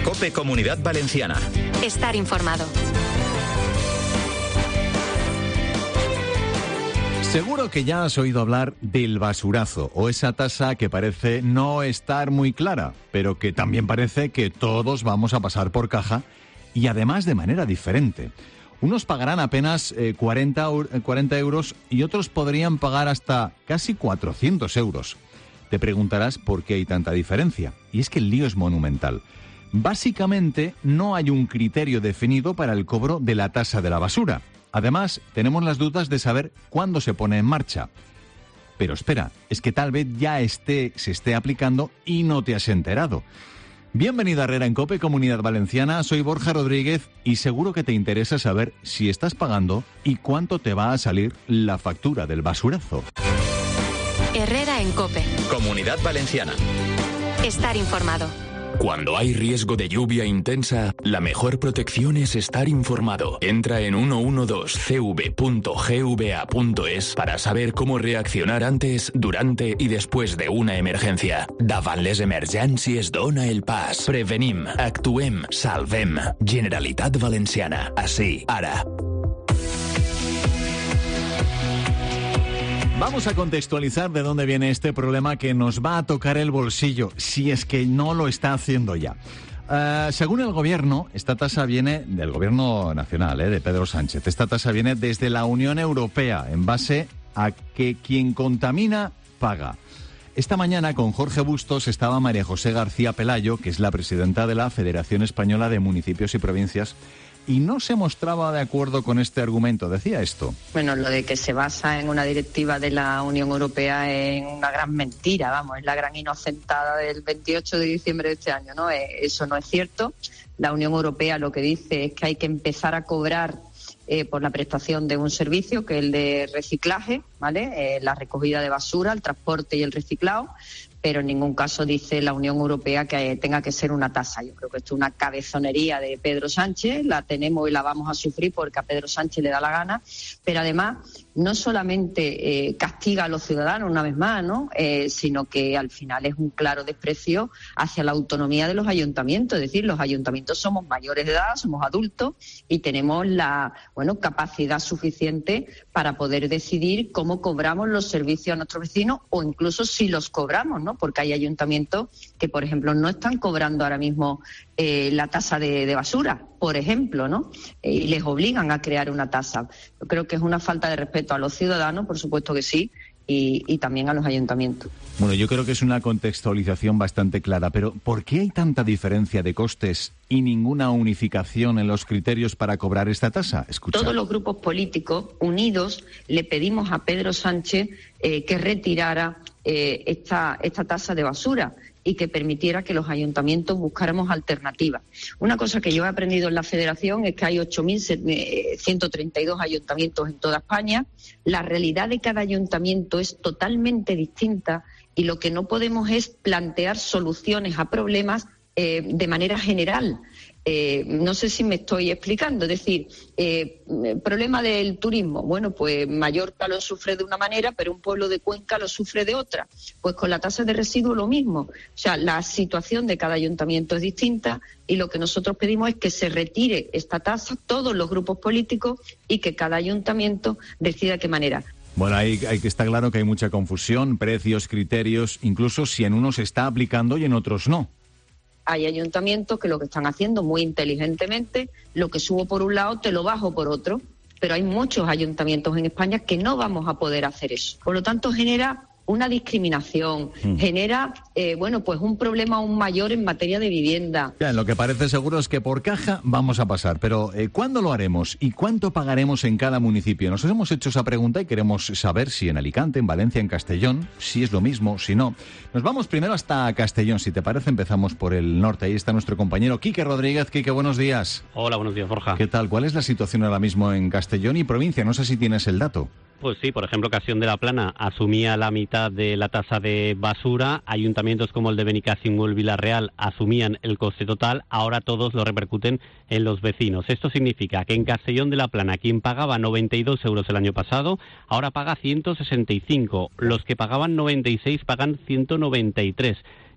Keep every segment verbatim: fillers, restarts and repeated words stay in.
COPE Comunidad Valenciana. Estar informado. Seguro que ya has oído hablar del basurazo, o esa tasa que parece no estar muy clara, pero que también parece que todos vamos a pasar por caja y además de manera diferente. Unos pagarán apenas eh, cuarenta euros y otros podrían pagar hasta casi cuatrocientos euros. Te preguntarás por qué hay tanta diferencia. Y es que el lío es monumental. Básicamente, no hay un criterio definido para el cobro de la tasa de la basura. Además, tenemos las dudas de saber cuándo se pone en marcha. Pero espera, es que tal vez ya esté, se esté aplicando y no te has enterado. Bienvenida a Herrera en COPE Comunidad Valenciana, soy Borja Rodríguez y seguro que te interesa saber si estás pagando y cuánto te va a salir la factura del basurazo. Herrera en COPE. Comunidad Valenciana. Estar informado. Cuando hay riesgo de lluvia intensa, la mejor protección es estar informado. Entra en ciento doce c v punto g v a punto es para saber cómo reaccionar antes, durante y después de una emergencia. Davant les emergències dona el pas. Prevenim, actuem, salvem. Generalitat Valenciana. Así, ara. Vamos a contextualizar de dónde viene este problema que nos va a tocar el bolsillo, si es que no lo está haciendo ya. Uh, según el gobierno, esta tasa viene del gobierno nacional, eh, de Pedro Sánchez. Esta tasa viene desde la Unión Europea, en base a que quien contamina, paga. Esta mañana con Jorge Bustos estaba María José García Pelayo, que es la presidenta de la Federación Española de Municipios y Provincias, y no se mostraba de acuerdo con este argumento. Decía esto. Bueno, lo de que se basa en una directiva de la Unión Europea es una gran mentira, vamos, es la gran inocentada del veintiocho de diciembre de este año, ¿no? Eso no es cierto. La Unión Europea lo que dice es que hay que empezar a cobrar eh, por la prestación de un servicio, que es el de reciclaje, ¿vale? Eh, la recogida de basura, el transporte y el reciclado, pero en ningún caso dice la Unión Europea que tenga que ser una tasa. Yo creo que esto es una cabezonería de Pedro Sánchez, la tenemos y la vamos a sufrir porque a Pedro Sánchez le da la gana, pero además no solamente eh, castiga a los ciudadanos una vez más, ¿no? Eh, sino que al final es un claro desprecio hacia la autonomía de los ayuntamientos. Es decir, los ayuntamientos somos mayores de edad, somos adultos y tenemos la bueno capacidad suficiente para poder decidir cómo cobramos los servicios a nuestros vecinos o incluso si los cobramos, ¿no? Porque hay ayuntamientos que, por ejemplo, no están cobrando ahora mismo eh, la tasa de, de basura, por ejemplo, ¿no? Eh, y les obligan a crear una tasa. Yo creo que es una falta de respeto a los ciudadanos, por supuesto que sí, y, y también a los ayuntamientos. Bueno, yo creo que es una contextualización bastante clara, pero ¿por qué hay tanta diferencia de costes y ninguna unificación en los criterios para cobrar esta tasa? Escucha. Todos los grupos políticos unidos le pedimos a Pedro Sánchez eh, que retirara eh, esta, esta tasa de basura y que permitiera que los ayuntamientos buscáramos alternativas. Una cosa que yo he aprendido en la Federación es que hay ocho mil ciento treinta y dos ayuntamientos en toda España. La realidad de cada ayuntamiento es totalmente distinta y lo que no podemos es plantear soluciones a problemas eh, de manera general. Eh, no sé si me estoy explicando, es decir, eh, el problema del turismo, bueno, pues Mallorca lo sufre de una manera, pero un pueblo de Cuenca lo sufre de otra. Pues con la tasa de residuos lo mismo. O sea, la situación de cada ayuntamiento es distinta y lo que nosotros pedimos es que se retire esta tasa, todos los grupos políticos, y que cada ayuntamiento decida de qué manera. Bueno, ahí hay que estar claro que hay mucha confusión, precios, criterios, incluso si en unos se está aplicando y en otros no. Hay ayuntamientos que lo que están haciendo muy inteligentemente, lo que subo por un lado te lo bajo por otro, pero hay muchos ayuntamientos en España que no vamos a poder hacer eso. Por lo tanto, genera una discriminación, mm. genera, eh, bueno, pues un problema aún mayor en materia de vivienda. Ya, lo que parece seguro es que por caja vamos a pasar, pero eh, ¿cuándo lo haremos y cuánto pagaremos en cada municipio? Nos hemos hecho esa pregunta y queremos saber si en Alicante, en Valencia, en Castellón, si es lo mismo, si no. Nos vamos primero hasta Castellón, si te parece, empezamos por el norte. Ahí está nuestro compañero Quique Rodríguez. Quique, buenos días. Hola, buenos días, Borja. ¿Qué tal? ¿Cuál es la situación ahora mismo en Castellón y provincia? No sé si tienes el dato. Pues sí, por ejemplo, Castellón de la Plana asumía la mitad de la tasa de basura, ayuntamientos como el de Benicàssim o el Villarreal asumían el coste total, ahora todos lo repercuten en los vecinos. Esto significa que en Castellón de la Plana quien pagaba noventa y dos euros el año pasado, ahora paga ciento sesenta y cinco, los que pagaban noventa y seis pagan ciento noventa y tres.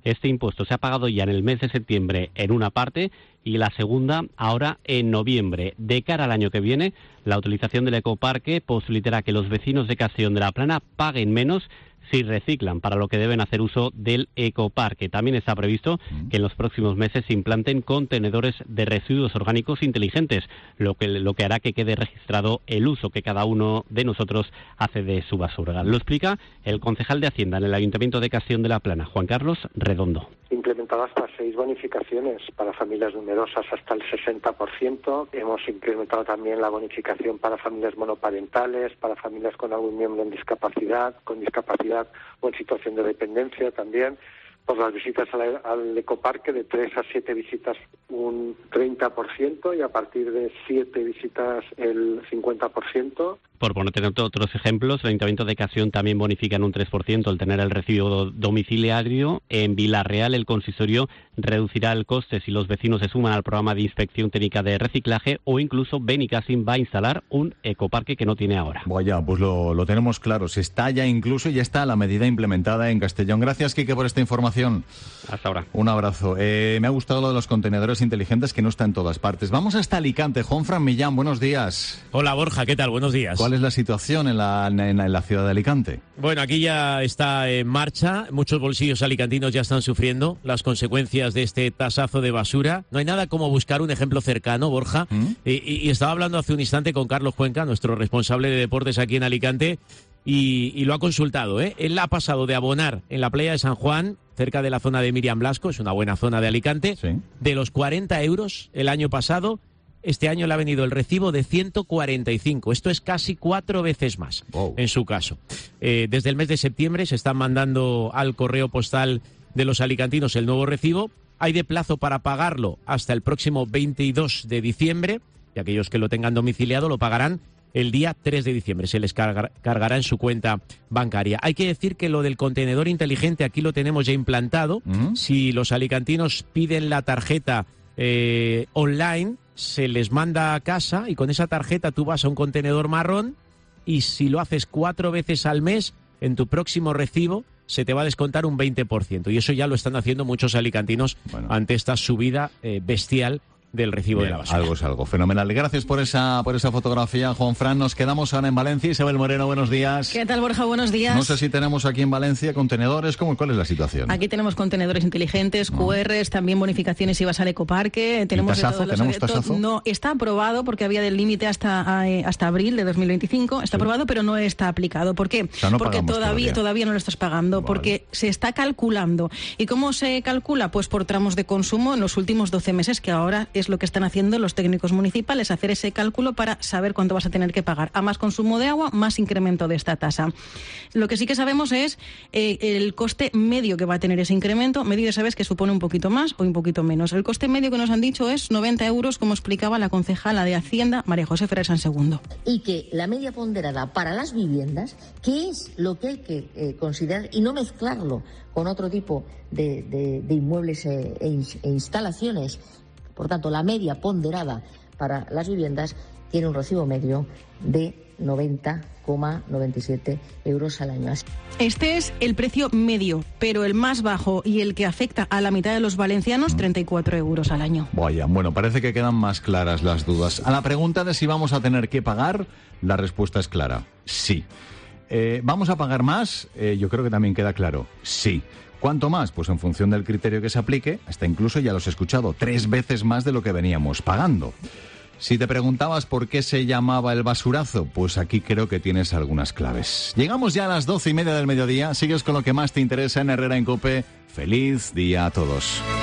Este impuesto se ha pagado ya en el mes de septiembre en una parte y la segunda ahora en noviembre. De cara al año que viene, la utilización del ecoparque posibilitará que los vecinos de Castellón de la Plana paguen menos si reciclan, para lo que deben hacer uso del ecoparque. También está previsto que en los próximos meses se implanten contenedores de residuos orgánicos inteligentes, lo que, lo que hará que quede registrado el uso que cada uno de nosotros hace de su basura. Lo explica el concejal de Hacienda en el Ayuntamiento de Castellón de la Plana, Juan Carlos Redondo. Implementado hasta seis bonificaciones para familias numerosas hasta el sesenta por ciento. Hemos incrementado también la bonificación para familias monoparentales, para familias con algún miembro en discapacidad, con discapacidad o en situación de dependencia también. Por las visitas al, al ecoparque, de tres a siete visitas un treinta por ciento y a partir de siete visitas el cincuenta por ciento. Por ponerte otros ejemplos, el Ayuntamiento de Castellón también bonifica en un tres por ciento el tener el recibo domiciliario. En Vilarreal, el consistorio reducirá el coste si los vecinos se suman al programa de inspección técnica de reciclaje, o incluso Benicassim va a instalar un ecoparque que no tiene ahora. Vaya, pues lo, lo tenemos claro. Se está ya incluso, ya está la medida implementada en Castellón. Gracias, Quique, por esta información. Hasta ahora. Un abrazo. Eh, me ha gustado lo de los contenedores inteligentes, que no está en todas partes. Vamos hasta Alicante. Juanfran Millán, buenos días. Hola, Borja, ¿qué tal? Buenos días. ¿Cuál es la situación en la, en, en la ciudad de Alicante? Bueno, aquí ya está en marcha. Muchos bolsillos alicantinos ya están sufriendo las consecuencias de este tasazo de basura. No hay nada como buscar un ejemplo cercano, Borja. ¿Mm? Y, y estaba hablando hace un instante con Carlos Cuenca, nuestro responsable de deportes aquí en Alicante, y, y lo ha consultado, ¿eh? Él ha pasado de abonar en la playa de San Juan, cerca de la zona de Miriam Blasco, es una buena zona de Alicante, sí, de los cuarenta euros el año pasado. Este año le ha venido el recibo de ciento cuarenta y cinco. Esto es casi cuatro veces más, wow, en su caso. Eh, desde el mes de septiembre se están mandando al correo postal de los alicantinos el nuevo recibo. Hay de plazo para pagarlo hasta el próximo veintidós de diciembre, y aquellos que lo tengan domiciliado lo pagarán el día tres de diciembre. Se les cargar, cargará en su cuenta bancaria. Hay que decir que lo del contenedor inteligente aquí lo tenemos ya implantado. Uh-huh. Si los alicantinos piden la tarjeta eh, online, se les manda a casa y con esa tarjeta tú vas a un contenedor marrón, y si lo haces cuatro veces al mes, en tu próximo recibo se te va a descontar un veinte por ciento. Y eso ya lo están haciendo muchos alicantinos, bueno, ante esta subida eh, bestial del recibo Bien, de la basura. Algo es algo, fenomenal. Gracias por esa por esa fotografía, Juanfran. Nos quedamos ahora en Valencia. Isabel Moreno, buenos días. ¿Qué tal, Borja? Buenos días. No sé si tenemos aquí en Valencia contenedores. ¿Cómo, ¿Cuál es la situación? Aquí tenemos contenedores inteligentes, no. Q Rs, también bonificaciones si vas al ecoparque. Tenemos ¿Tasazo? De todos ¿Tenemos los... tasazo? No, está aprobado porque había del límite hasta, hasta abril de dos mil veinticinco. Está sí. aprobado, pero no está aplicado. ¿Por qué? O sea, no porque todavía, todavía todavía no lo estás pagando, vale, porque se está calculando. ¿Y cómo se calcula? Pues por tramos de consumo en los últimos doce meses, que ahora es lo que están haciendo los técnicos municipales, hacer ese cálculo para saber cuánto vas a tener que pagar. A más consumo de agua, más incremento de esta tasa. Lo que sí que sabemos es eh, el coste medio que va a tener ese incremento. Medio ya sabes que supone un poquito más o un poquito menos. El coste medio que nos han dicho es noventa euros, como explicaba la concejala de Hacienda, María José Ferrer Sansegundo. Y que la media ponderada para las viviendas, que es lo que hay que eh, considerar y no mezclarlo con otro tipo de, de, de inmuebles e, e instalaciones. Por tanto, la media ponderada para las viviendas tiene un recibo medio de noventa coma noventa y siete euros al año. Este es el precio medio, pero el más bajo y el que afecta a la mitad de los valencianos, treinta y cuatro euros al año. Vaya, bueno, parece que quedan más claras las dudas. A la pregunta de si vamos a tener que pagar, la respuesta es clara, sí. Eh, ¿Vamos a pagar más? Eh, yo creo que también queda claro, sí. ¿Cuánto más? Pues en función del criterio que se aplique, hasta incluso, ya los he escuchado, tres veces más de lo que veníamos pagando. Si te preguntabas por qué se llamaba el basurazo, pues aquí creo que tienes algunas claves. Llegamos ya a las doce y media del mediodía, sigues con lo que más te interesa en Herrera en COPE. ¡Feliz día a todos!